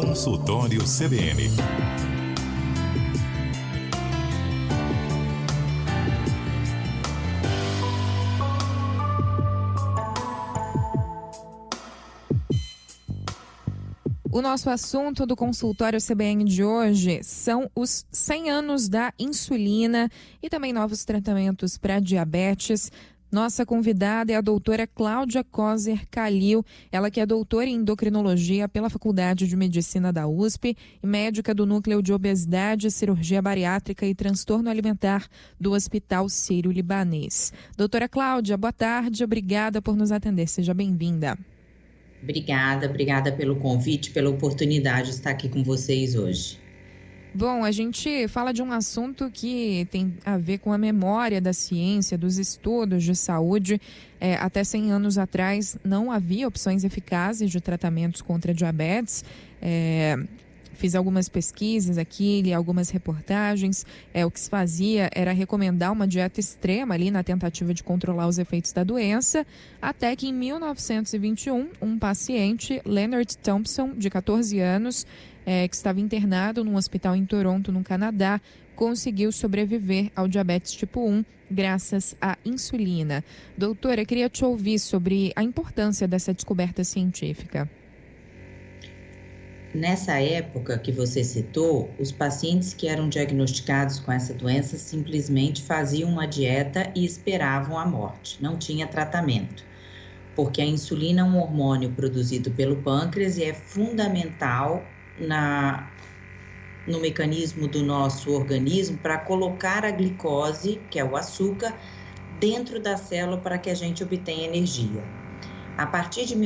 Consultório CBN. O nosso assunto do consultório CBN de hoje são os 100 anos da insulina e também novos tratamentos para diabetes. Nossa convidada é a doutora Cláudia Coser Calil, ela que é doutora em endocrinologia pela Faculdade de Medicina da USP e médica do Núcleo de Obesidade, Cirurgia Bariátrica e Transtorno Alimentar do Hospital Sírio-Libanês. Doutora Cláudia, boa tarde, obrigada por nos atender, seja bem-vinda. Obrigada pelo convite, pela oportunidade de estar aqui com vocês hoje. Bom, a gente fala de um assunto que tem a ver com a memória da ciência, dos estudos de saúde. Até 100 anos atrás não havia opções eficazes de tratamentos contra diabetes. Fiz algumas pesquisas aqui, li algumas reportagens. O que se fazia era recomendar uma dieta extrema ali na tentativa de controlar os efeitos da doença, até que em 1921, um paciente, Leonard Thompson, de 14 anos, que estava internado num hospital em Toronto, no Canadá, conseguiu sobreviver ao diabetes tipo 1 graças à insulina. Doutora, queria te ouvir sobre a importância dessa descoberta científica. Nessa época que você citou, os pacientes que eram diagnosticados com essa doença simplesmente faziam uma dieta e esperavam a morte. Não tinha tratamento, porque a insulina é um hormônio produzido pelo pâncreas e é fundamental no mecanismo do nosso organismo para colocar a glicose, que é o açúcar, dentro da célula para que a gente obtenha energia. A partir de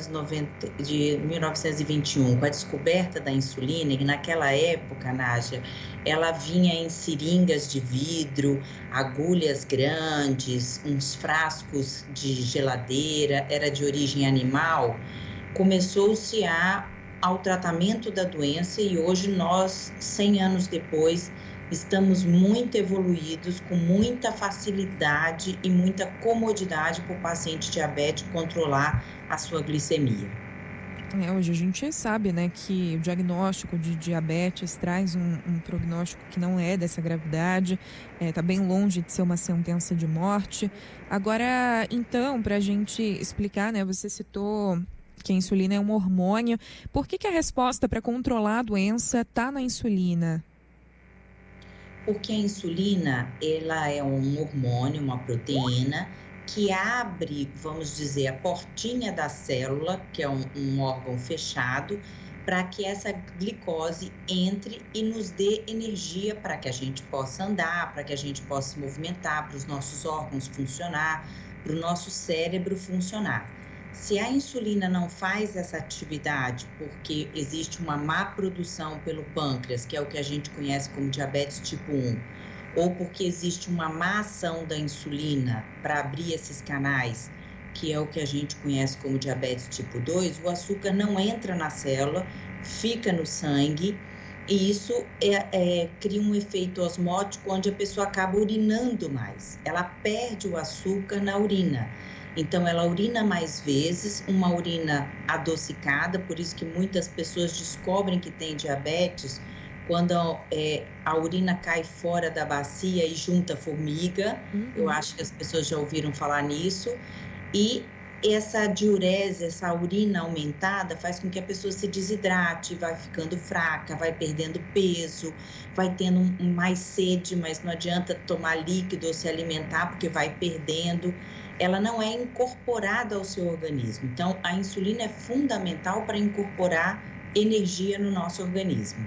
1921, com a descoberta da insulina, e naquela época, Nádia, ela vinha em seringas de vidro, agulhas grandes, uns frascos de geladeira, era de origem animal, começou-se ao tratamento da doença e hoje nós, 100 anos depois, estamos muito evoluídos, com muita facilidade e muita comodidade para o paciente diabético controlar a sua glicemia. Hoje a gente sabe, né, que o diagnóstico de diabetes traz um prognóstico que não é dessa gravidade, está bem longe de ser uma sentença de morte. Agora, então, para a gente explicar, né, você citou que a insulina é um hormônio. Por que a resposta para controlar a doença está na insulina? Porque a insulina, ela é um hormônio, uma proteína, que abre, vamos dizer, a portinha da célula, que é um órgão fechado, para que essa glicose entre e nos dê energia para que a gente possa andar, para que a gente possa se movimentar, para os nossos órgãos funcionar, para o nosso cérebro funcionar. Se a insulina não faz essa atividade porque existe uma má produção pelo pâncreas, que é o que a gente conhece como diabetes tipo 1, ou porque existe uma má ação da insulina para abrir esses canais, que é o que a gente conhece como diabetes tipo 2, o açúcar não entra na célula, fica no sangue, e isso cria um efeito osmótico onde a pessoa acaba urinando mais. Ela perde o açúcar na urina. Então, ela urina mais vezes, uma urina adocicada, por isso que muitas pessoas descobrem que tem diabetes quando a urina cai fora da bacia e junta formiga. Eu acho que as pessoas já ouviram falar nisso. E essa diurese, essa urina aumentada, faz com que a pessoa se desidrate, vai ficando fraca, vai perdendo peso, vai tendo mais sede, mas não adianta tomar líquido ou se alimentar, porque vai perdendo. Ela não é incorporada ao seu organismo. Então, a insulina é fundamental para incorporar energia no nosso organismo.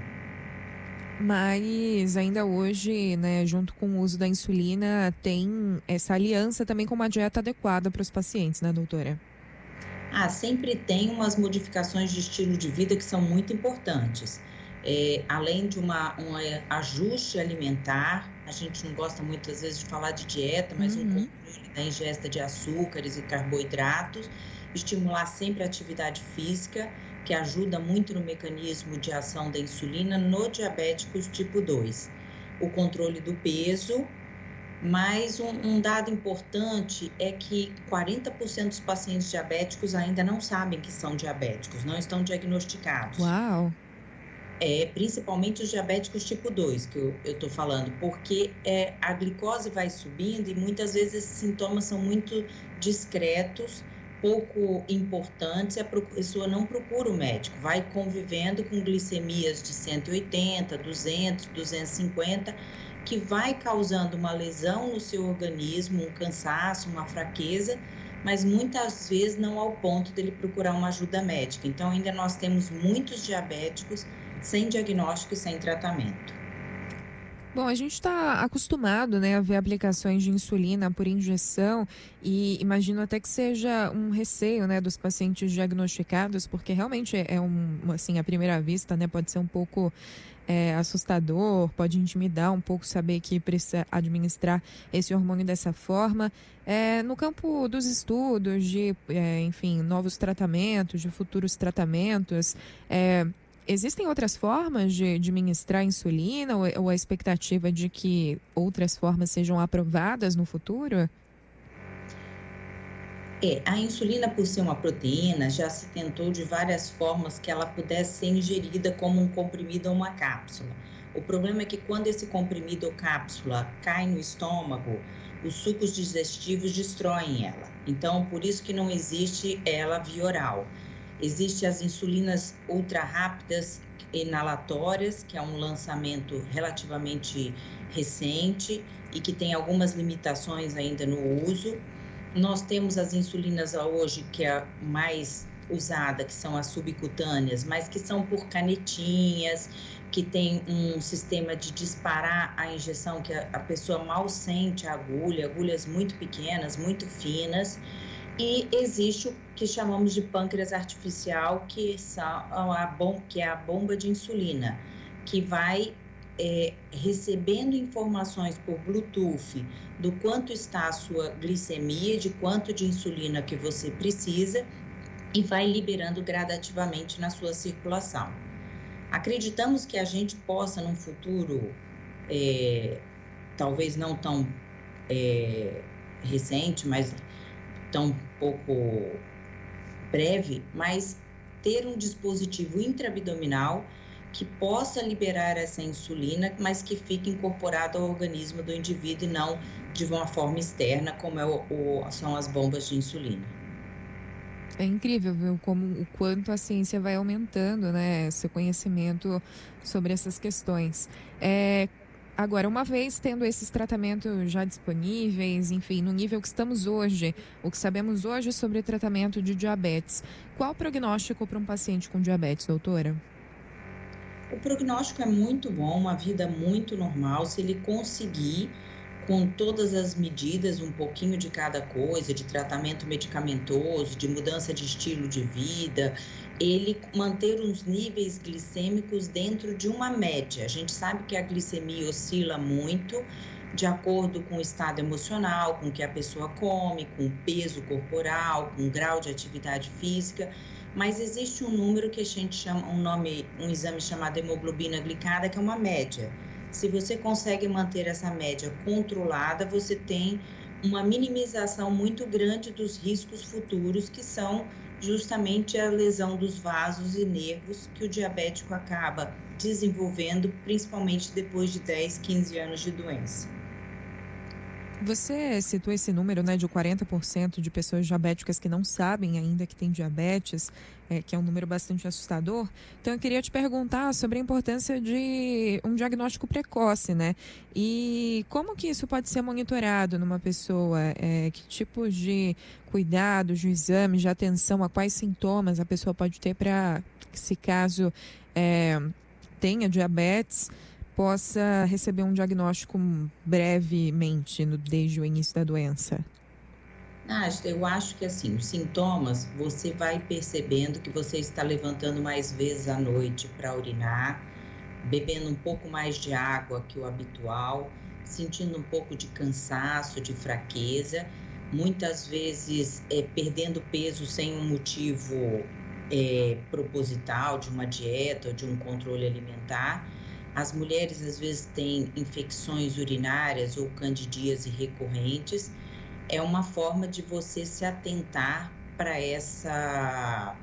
Mas ainda hoje, né, junto com o uso da insulina, tem essa aliança também com uma dieta adequada para os pacientes, né, doutora? Sempre tem umas modificações de estilo de vida que são muito importantes. Além de um ajuste alimentar, a gente não gosta muitas vezes de falar de dieta, mas um controle da ingesta de açúcares e carboidratos, estimular sempre a atividade física, que ajuda muito no mecanismo de ação da insulina no diabéticos tipo 2. O controle do peso, mas um dado importante é que 40% dos pacientes diabéticos ainda não sabem que são diabéticos, não estão diagnosticados. Uau! Principalmente os diabéticos tipo 2, que eu estou falando, porque a glicose vai subindo e muitas vezes esses sintomas são muito discretos, pouco importantes, e a pessoa não procura o médico, vai convivendo com glicemias de 180, 200, 250, que vai causando uma lesão no seu organismo, um cansaço, uma fraqueza, mas muitas vezes não ao ponto dele procurar uma ajuda médica. Então, ainda nós temos muitos diabéticos sem diagnóstico e sem tratamento. Bom, a gente está acostumado, né, a ver aplicações de insulina por injeção e imagino até que seja um receio, né, dos pacientes diagnosticados, porque realmente assim, à primeira vista, né, pode ser um pouco assustador, pode intimidar um pouco saber que precisa administrar esse hormônio dessa forma. No campo dos estudos de, enfim, novos tratamentos, de futuros tratamentos, existem outras formas de ministrar insulina ou a expectativa de que outras formas sejam aprovadas no futuro? A insulina, por ser uma proteína, já se tentou de várias formas que ela pudesse ser ingerida como um comprimido ou uma cápsula. O problema é que quando esse comprimido ou cápsula cai no estômago, os sucos digestivos destroem ela. Então, por isso que não existe ela via oral. Existem as insulinas ultra rápidas inalatórias, que é um lançamento relativamente recente e que tem algumas limitações ainda no uso. Nós temos as insulinas hoje, que é a mais usada, que são as subcutâneas, mas que são por canetinhas, que tem um sistema de disparar a injeção, que a pessoa mal sente a agulha, agulhas muito pequenas, muito finas. E existe o que chamamos de pâncreas artificial, que é a bomba de insulina, que vai recebendo informações por Bluetooth do quanto está a sua glicemia, de quanto de insulina que você precisa e vai liberando gradativamente na sua circulação. Acreditamos que a gente possa, num futuro, talvez não tão recente, mas tão pouco breve, mas ter um dispositivo intraabdominal que possa liberar essa insulina, mas que fique incorporado ao organismo do indivíduo e não de uma forma externa, como são as bombas de insulina. É incrível, viu, como o quanto a ciência vai aumentando, né, seu conhecimento sobre essas questões. Agora, uma vez tendo esses tratamentos já disponíveis, enfim, no nível que estamos hoje, o que sabemos hoje sobre tratamento de diabetes, qual o prognóstico para um paciente com diabetes, doutora? O prognóstico é muito bom, uma vida muito normal, se ele conseguir, com todas as medidas, um pouquinho de cada coisa, de tratamento medicamentoso, de mudança de estilo de vida, ele manter os níveis glicêmicos dentro de uma média. A gente sabe que a glicemia oscila muito de acordo com o estado emocional, com o que a pessoa come, com o peso corporal, com o grau de atividade física, mas existe um número que a gente chama, um exame chamado hemoglobina glicada, que é uma média. Se você consegue manter essa média controlada, você tem uma minimização muito grande dos riscos futuros, que são justamente a lesão dos vasos e nervos que o diabético acaba desenvolvendo, principalmente depois de 10, 15 anos de doença. Você citou esse número, né, de 40% de pessoas diabéticas que não sabem ainda que tem diabetes, que é um número bastante assustador. Então, eu queria te perguntar sobre a importância de um diagnóstico precoce, né? E como que isso pode ser monitorado numa pessoa? Que tipos de cuidados, de exames, de atenção, a quais sintomas a pessoa pode ter para, se caso tenha diabetes, possa receber um diagnóstico brevemente desde o início da doença? Eu acho que assim, os sintomas, você vai percebendo que você está levantando mais vezes à noite para urinar, bebendo um pouco mais de água que o habitual, sentindo um pouco de cansaço, de fraqueza, muitas vezes perdendo peso sem um motivo proposital, de uma dieta ou de um controle alimentar. As mulheres às vezes têm infecções urinárias ou candidíase recorrentes. É uma forma de você se atentar para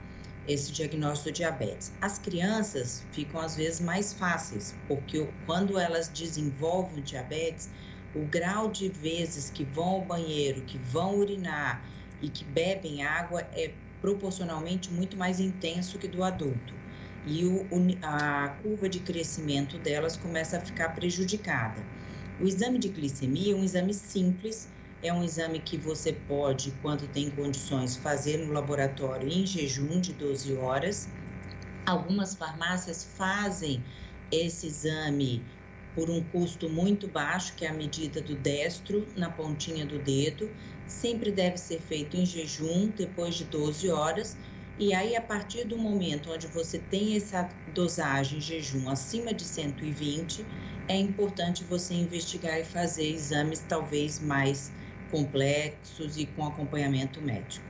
esse diagnóstico do diabetes. As crianças ficam às vezes mais fáceis, porque quando elas desenvolvem o diabetes, o grau de vezes que vão ao banheiro, que vão urinar e que bebem água é proporcionalmente muito mais intenso que do adulto. E a curva de crescimento delas começa a ficar prejudicada. O exame de glicemia é um exame simples, é um exame que você pode, quando tem condições, fazer no laboratório em jejum de 12 horas. Algumas farmácias fazem esse exame por um custo muito baixo, que é a medida do destro na pontinha do dedo. Sempre deve ser feito em jejum, depois de 12 horas. E aí, a partir do momento onde você tem essa dosagem em jejum acima de 120, é importante você investigar e fazer exames talvez mais complexos e com acompanhamento médico.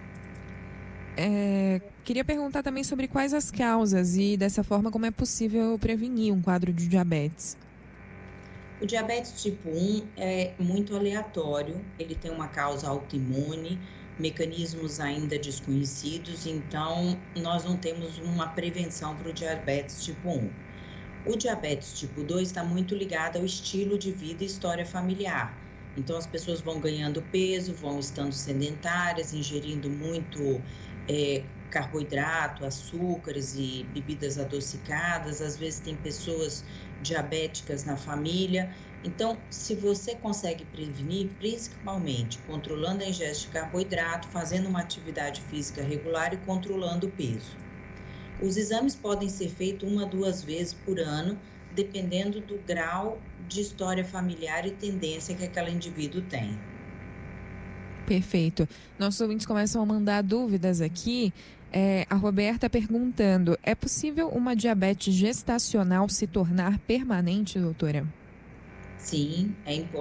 Queria perguntar também sobre quais as causas e, dessa forma, como é possível prevenir um quadro de diabetes. O diabetes tipo 1 é muito aleatório, ele tem uma causa autoimune, mecanismos ainda desconhecidos, então nós não temos uma prevenção para o diabetes tipo 1. O diabetes tipo 2 está muito ligado ao estilo de vida e história familiar. Então as pessoas vão ganhando peso, vão estando sedentárias, ingerindo muito carboidrato, açúcares e bebidas adocicadas. Às vezes tem pessoas diabéticas na família. Então, se você consegue prevenir, principalmente controlando a ingesta de carboidrato, fazendo uma atividade física regular e controlando o peso. Os exames podem ser feitos 1 a 2 vezes por ano, dependendo do grau de história familiar e tendência que aquele indivíduo tem. Perfeito. Nossos ouvintes começam a mandar dúvidas aqui. A Roberta perguntando, é possível uma diabetes gestacional se tornar permanente, doutora? Sim,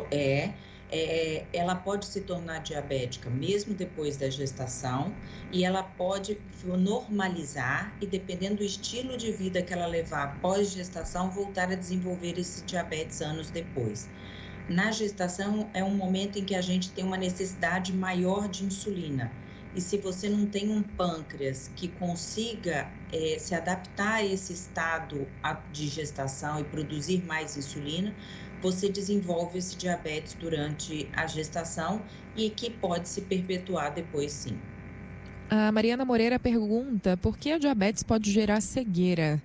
ela pode se tornar diabética mesmo depois da gestação e ela pode normalizar e, dependendo do estilo de vida que ela levar pós-gestação, voltar a desenvolver esse diabetes anos depois. Na gestação é um momento em que a gente tem uma necessidade maior de insulina. E se você não tem um pâncreas que consiga se adaptar a esse estado de gestação e produzir mais insulina, você desenvolve esse diabetes durante a gestação e que pode se perpetuar depois, sim. A Mariana Moreira pergunta, por que a diabetes pode gerar cegueira?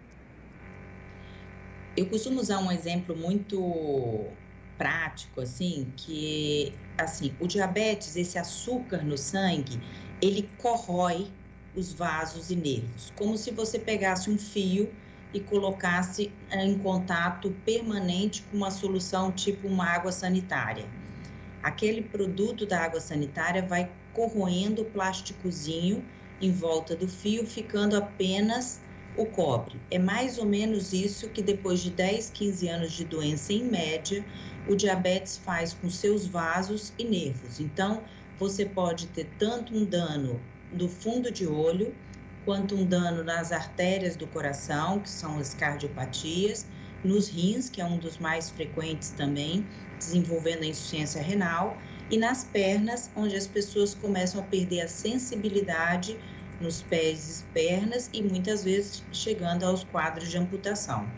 Eu costumo usar um exemplo muito prático, assim, que o diabetes, esse açúcar no sangue, ele corrói os vasos e nervos, como se você pegasse um fio e colocasse em contato permanente com uma solução tipo uma água sanitária. Aquele produto da água sanitária vai corroendo o plásticozinho em volta do fio, ficando apenas o cobre. É mais ou menos isso que depois de 10, 15 anos de doença, em média, o diabetes faz com seus vasos e nervos. Então, você pode ter tanto um dano do fundo de olho, quanto um dano nas artérias do coração, que são as cardiopatias, nos rins, que é um dos mais frequentes também, desenvolvendo a insuficiência renal, e nas pernas, onde as pessoas começam a perder a sensibilidade nos pés e pernas e muitas vezes chegando aos quadros de amputação.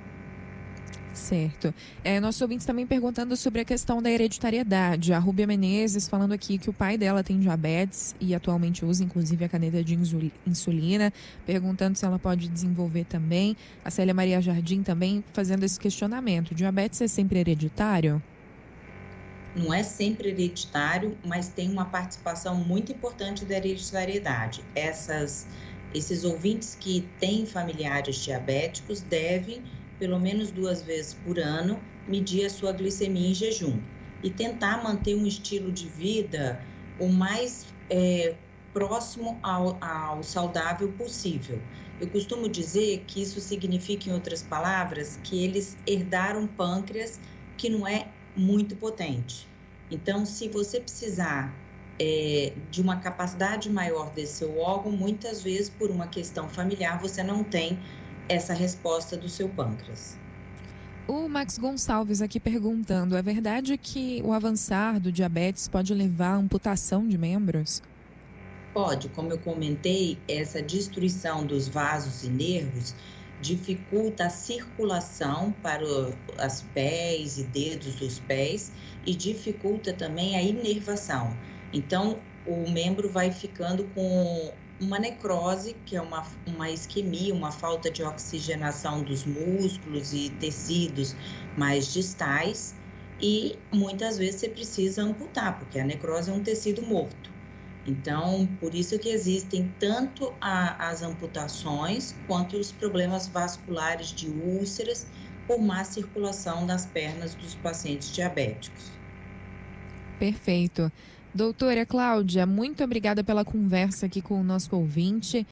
Certo. Nossos ouvintes também perguntando sobre a questão da hereditariedade. A Rúbia Menezes falando aqui que o pai dela tem diabetes e atualmente usa inclusive a caneta de insulina, perguntando se ela pode desenvolver também. A Célia Maria Jardim também fazendo esse questionamento. Diabetes é sempre hereditário? Não é sempre hereditário, mas tem uma participação muito importante da hereditariedade. Esses ouvintes que têm familiares diabéticos devem, pelo menos 2 vezes por ano, medir a sua glicemia em jejum e tentar manter um estilo de vida o mais próximo ao saudável possível. Eu costumo dizer que isso significa, em outras palavras, que eles herdaram um pâncreas que não é muito potente. Então, se você precisar de uma capacidade maior desse seu órgão, muitas vezes, por uma questão familiar, você não tem essa resposta do seu pâncreas. O Max Gonçalves aqui perguntando, é verdade que o avançar do diabetes pode levar à amputação de membros? Pode, como eu comentei, essa destruição dos vasos e nervos dificulta a circulação para os pés e dedos dos pés e dificulta também a inervação. Então, o membro vai ficando com uma necrose, que é uma isquemia, uma falta de oxigenação dos músculos e tecidos mais distais, e muitas vezes você precisa amputar, porque a necrose é um tecido morto. Então, por isso que existem tanto as amputações quanto os problemas vasculares de úlceras por má circulação das pernas dos pacientes diabéticos. Perfeito. Doutora Cláudia, muito obrigada pela conversa aqui com o nosso ouvinte.